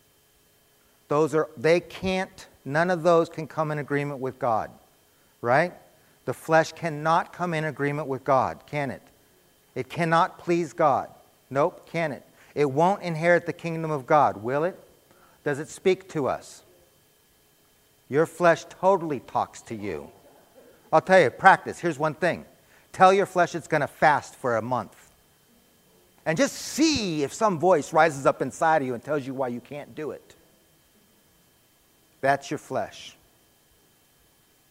None of those can come in agreement with God. Right? The flesh cannot come in agreement with God, can it? It cannot please God. Nope, can it? It won't inherit the kingdom of God, will it? Does it speak to us? Your flesh totally talks to you. I'll tell you, practice. Here's one thing. Tell your flesh it's going to fast for a month. And just see if some voice rises up inside of you and tells you why you can't do it. That's your flesh.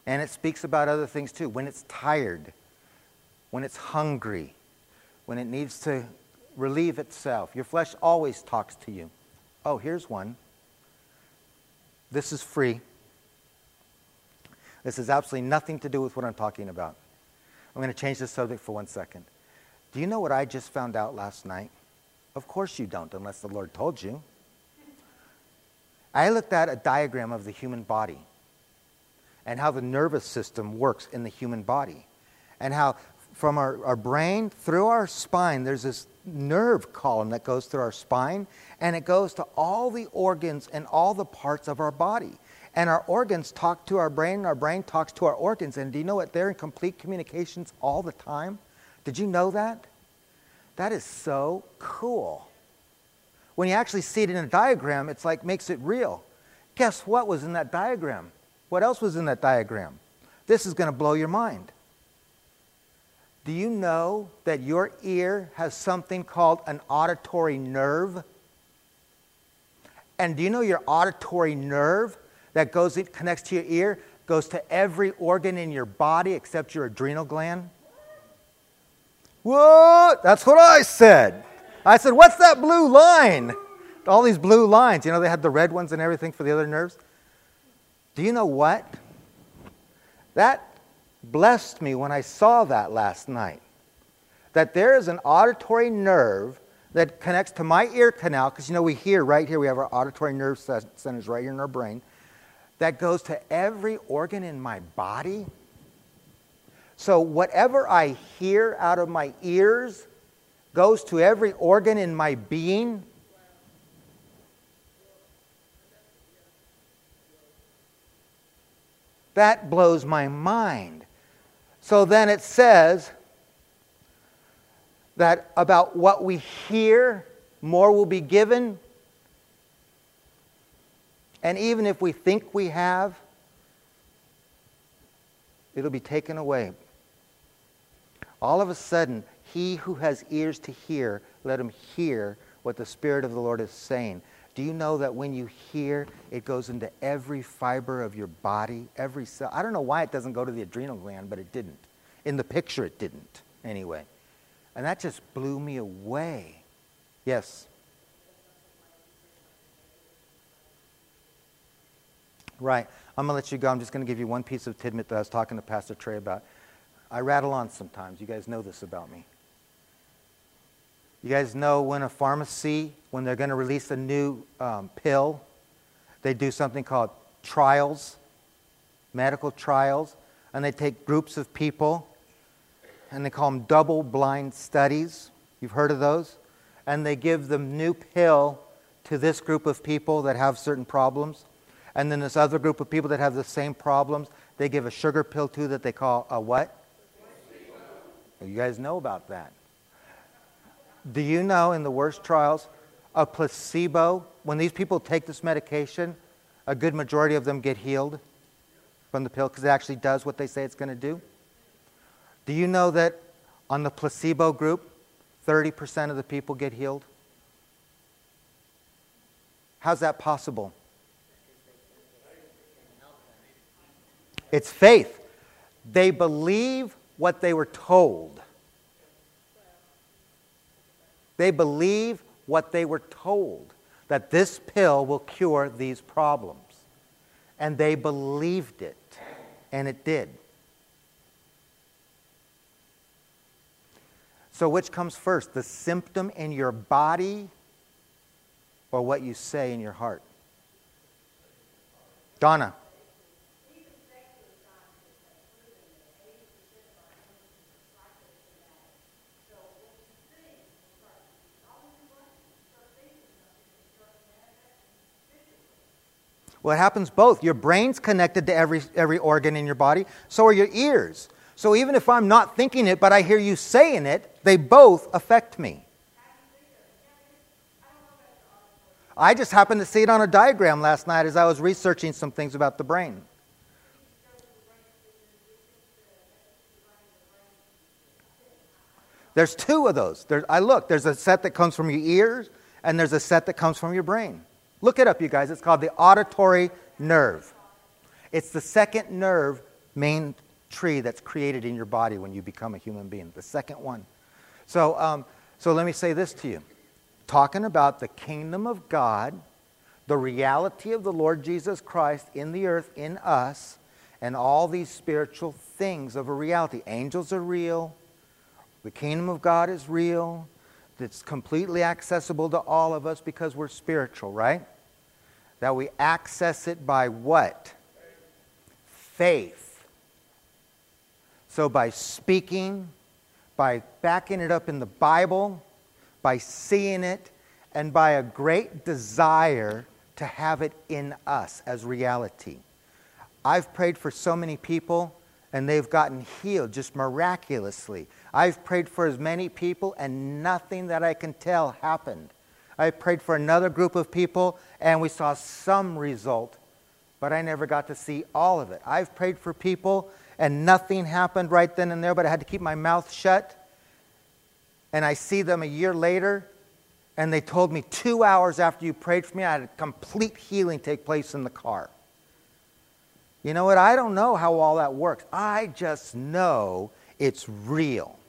And it speaks about other things too. When it's tired, when it's hungry, when it needs to relieve itself. Your flesh always talks to you. Oh, here's one. This is free. This has absolutely nothing to do with what I'm talking about. I'm going to change the subject for 1 second. Do you know what I just found out last night? Of course you don't, unless the Lord told you. I looked at a diagram of the human body and how the nervous system works in the human body. And how from our brain through our spine, there's this nerve column that goes through our spine, and it goes to all the organs and all the parts of our body. And our organs talk to our brain, and our brain talks to our organs. And do you know what? They're in complete communications all the time. Did you know that? That is so cool. When you actually see it in a diagram, it's like makes it real. Guess what was in that diagram? What else was in that diagram? This is going to blow your mind. Do you know that your ear has something called an auditory nerve? And do you know your auditory nerve that connects to your ear goes to every organ in your body except your adrenal gland? What? That's what I said. I said, what's that blue line? All these blue lines. You know, they had the red ones and everything for the other nerves. Do you know what? That blessed me when I saw that last night. That there is an auditory nerve that connects to my ear canal, because you know we hear right here, we have our auditory nerve centers right here in our brain, that goes to every organ in my body. So whatever I hear out of my ears goes to every organ in my being. That blows my mind. So then it says that about what we hear, more will be given. And even if we think we have, it'll be taken away. All of a sudden, he who has ears to hear, let him hear what the Spirit of the Lord is saying. Do you know that when you hear, it goes into every fiber of your body, every cell? I don't know why it doesn't go to the adrenal gland, but it didn't. In the picture, it didn't, anyway. And that just blew me away. Yes? Right. I'm going to let you go. I'm just going to give you one piece of tidbit that I was talking to Pastor Trey about. I rattle on sometimes. You guys know this about me. You guys know when a pharmacy, when they're going to release a new pill, they do something called trials, medical trials, and they take groups of people, and they call them double-blind studies. You've heard of those? And they give the new pill to this group of people that have certain problems, and then this other group of people that have the same problems, they give a sugar pill to that they call a what? You guys know about that. Do you know in the worst trials, a placebo, when these people take this medication, a good majority of them get healed from the pill because it actually does what they say it's going to do? Do you know that on the placebo group, 30% of the people get healed? How's that possible? It's faith. They believe what they were told. They believe what they were told, that this pill will cure these problems. And they believed it, and it did. So which comes first, the symptom in your body or what you say in your heart? Donna. Well, it happens both. Your brain's connected to every organ in your body. So are your ears. So even if I'm not thinking it, but I hear you saying it, they both affect me. I just happened to see it on a diagram last night as I was researching some things about the brain. There's two of those. There's a set that comes from your ears, and there's a set that comes from your brain. Look it up, you guys. It's called the auditory nerve. It's the second nerve main tree that's created in your body when you become a human being. The second one. So let me say this to you. Talking about the kingdom of God, the reality of the Lord Jesus Christ in the earth, in us, and all these spiritual things of a reality. Angels are real. The kingdom of God is real. It's completely accessible to all of us because we're spiritual, right? That we access it by what? Faith. So by speaking, by backing it up in the Bible, by seeing it, and by a great desire to have it in us as reality. I've prayed for so many people, and they've gotten healed just miraculously. I've prayed for as many people, and nothing that I can tell happened. I prayed for another group of people, and we saw some result, but I never got to see all of it. I've prayed for people, and nothing happened right then and there, but I had to keep my mouth shut. And I see them a year later, and they told me 2 hours after you prayed for me, I had a complete healing take place in the car. You know what? I don't know how all that works. I just know it's real.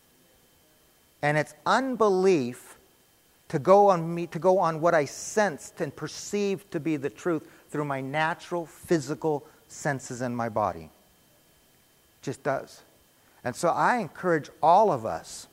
And it's unbelief to go on what I sensed and perceived to be the truth through my natural physical senses in my body. It just does. And so I encourage all of us.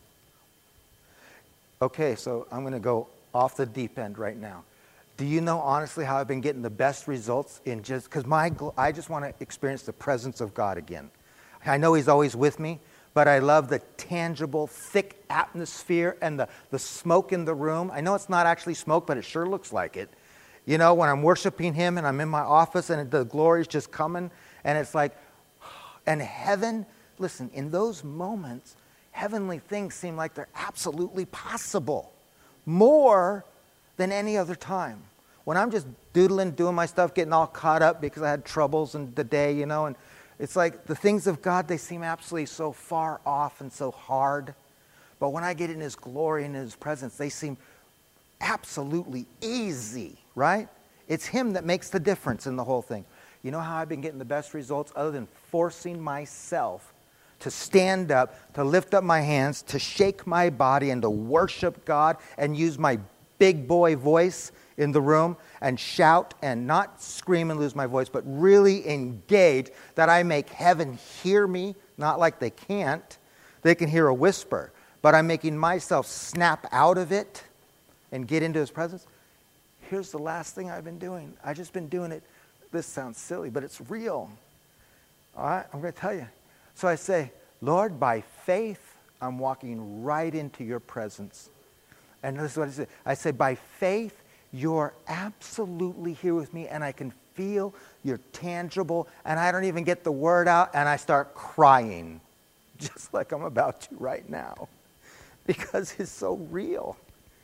Okay, so I'm going to go off the deep end right now. Do you know honestly how I've been getting the best results in just, because I just want to experience the presence of God again. I know He's always with me, but I love the tangible, thick atmosphere and the smoke in the room. I know it's not actually smoke, but it sure looks like it. You know, when I'm worshiping Him and I'm in my office and the glory's just coming, and it's like, and heaven, listen, in those moments, heavenly things seem like they're absolutely possible. More than any other time. When I'm just doodling, doing my stuff, getting all caught up because I had troubles in the day, you know, and it's like the things of God, they seem absolutely so far off and so hard. But when I get in His glory and in His presence, they seem absolutely easy, right? It's Him that makes the difference in the whole thing. You know how I've been getting the best results other than forcing myself to stand up, to lift up my hands, to shake my body, and to worship God and use my big boy voice in the room and shout and not scream and lose my voice, but really engage that I make heaven hear me, not like they can't. They can hear a whisper, but I'm making myself snap out of it and get into His presence. Here's the last thing I've been doing. I've just been doing it. This sounds silly, but it's real. All right, I'm going to tell you. So I say, Lord, by faith, I'm walking right into your presence. And this is what I say. I say, by faith, you're absolutely here with me, and I can feel you're tangible, and I don't even get the word out, and I start crying, just like I'm about to right now, because He's so real.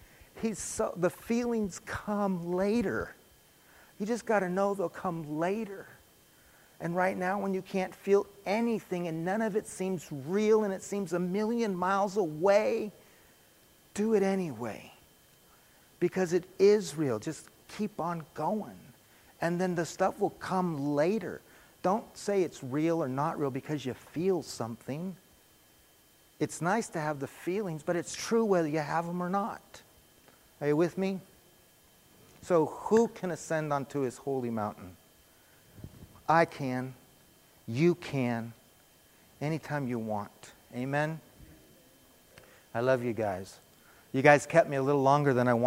The feelings come later. You just got to know they'll come later. And right now, when you can't feel anything, and none of it seems real, and it seems a million miles away, do it anyway, because it is real. Just keep on going, and then the stuff will come later. Don't say it's real or not real because you feel something. It's nice to have the feelings, but it's true whether you have them or not. Are you with me? So who can ascend onto His holy mountain? I can. You can. Anytime you want. Amen? I love you guys. You guys kept me a little longer than I wanted.